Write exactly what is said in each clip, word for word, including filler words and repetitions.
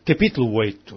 Capítulo oito.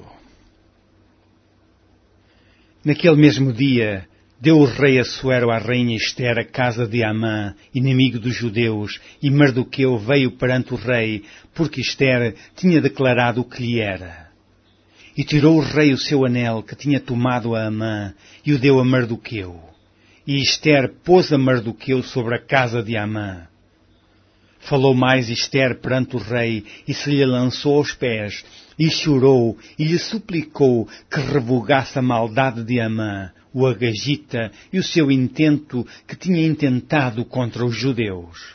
Naquele mesmo dia, deu o rei Assuero à rainha Ester a casa de Amã, inimigo dos judeus, e Mardoqueu veio perante o rei, porque Ester tinha declarado o que lhe era. E tirou o rei o seu anel que tinha tomado a Amã, e o deu a Mardoqueu. E Ester pôs a Mardoqueu sobre a casa de Amã. Falou mais Ester perante o rei, e se lhe lançou aos pés, e chorou, e lhe suplicou que revogasse a maldade de Amã, o agagita, e o seu intento que tinha intentado contra os judeus.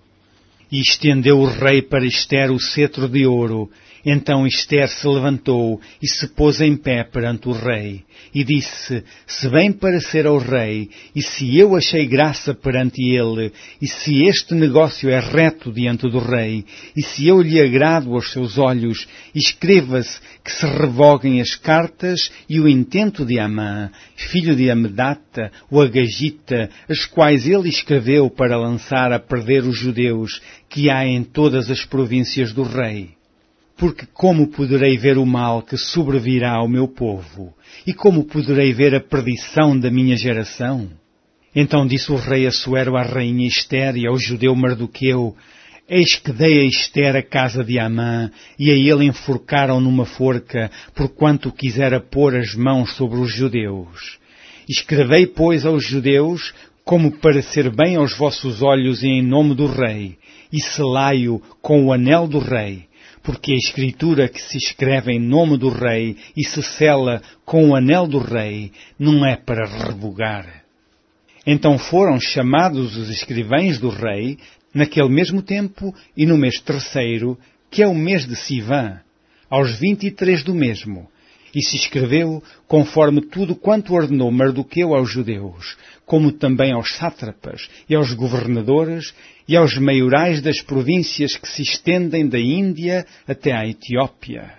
E estendeu o rei para Ester o cetro de ouro. Então Ester se levantou e se pôs em pé perante o rei, e disse, se bem parecer ao rei, e se eu achei graça perante ele, e se este negócio é reto diante do rei, e se eu lhe agrado aos seus olhos, escreva-se que se revoguem as cartas e o intento de Amã, filho de Amedata, o agagita, as quais ele escreveu para lançar a perder os judeus, que há em todas as províncias do rei. Porque como poderei ver o mal que sobrevirá ao meu povo? E como poderei ver a perdição da minha geração? Então disse o rei Assuero à rainha Ester e ao judeu Mardoqueu, eis que dei a Ester a casa de Amã, e a ele enforcaram numa forca, porquanto quisera pôr as mãos sobre os judeus. Escrevei, pois, aos judeus, como parecer bem aos vossos olhos e em nome do rei, e selai-o com o anel do rei, porque a escritura que se escreve em nome do rei e se sela com o anel do rei não é para revogar. Então foram chamados os escrivães do rei, naquele mesmo tempo e no mês terceiro, que é o mês de Sivã, aos vinte e três do mesmo, e se escreveu conforme tudo quanto ordenou Mardoqueu aos judeus, como também aos sátrapas e aos governadores e aos maiorais das províncias que se estendem da Índia até à Etiópia.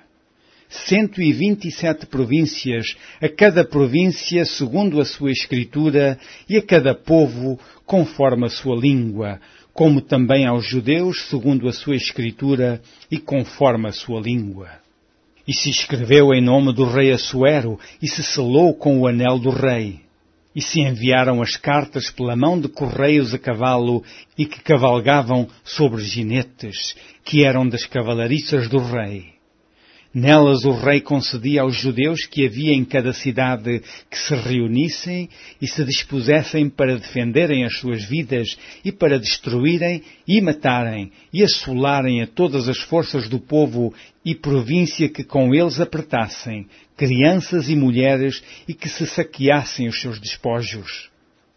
Cento e vinte e sete províncias, a cada província segundo a sua escritura e a cada povo conforme a sua língua, como também aos judeus segundo a sua escritura e conforme a sua língua. E se escreveu em nome do rei Assuero e se selou com o anel do rei. E se enviaram as cartas pela mão de correios a cavalo e que cavalgavam sobre ginetes, que eram das cavalariças do rei. Nelas o rei concedia aos judeus que havia em cada cidade que se reunissem e se dispusessem para defenderem as suas vidas e para destruírem e matarem e assolarem a todas as forças do povo e província que com eles apertassem, crianças e mulheres, e que se saqueassem os seus despojos.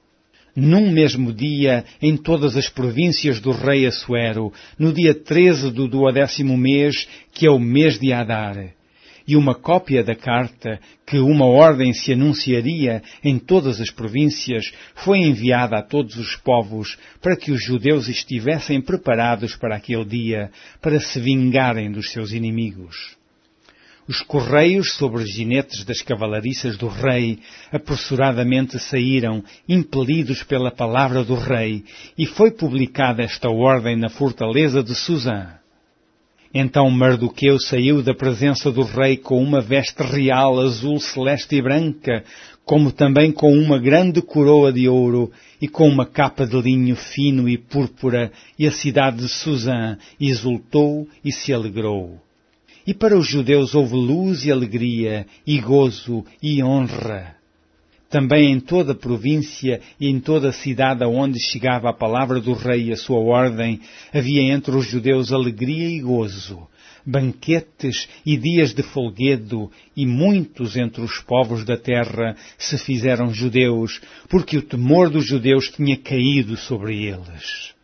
Num mesmo dia, em todas as províncias do rei Assuero, no dia treze do duodécimo mês, que é o mês de Adar, e uma cópia da carta, que uma ordem se anunciaria em todas as províncias, foi enviada a todos os povos, para que os judeus estivessem preparados para aquele dia, para se vingarem dos seus inimigos. Os correios sobre os ginetes das cavalariças do rei apressuradamente saíram, impelidos pela palavra do rei, e foi publicada esta ordem na fortaleza de Susã. Então Mardoqueu saiu da presença do rei com uma veste real azul celeste e branca, como também com uma grande coroa de ouro e com uma capa de linho fino e púrpura, e a cidade de Susã exultou e se alegrou. E para os judeus houve luz e alegria, e gozo e honra. Também em toda a província e em toda a cidade aonde chegava a palavra do rei e a sua ordem, havia entre os judeus alegria e gozo, banquetes e dias de folguedo, e muitos entre os povos da terra se fizeram judeus, porque o temor dos judeus tinha caído sobre eles.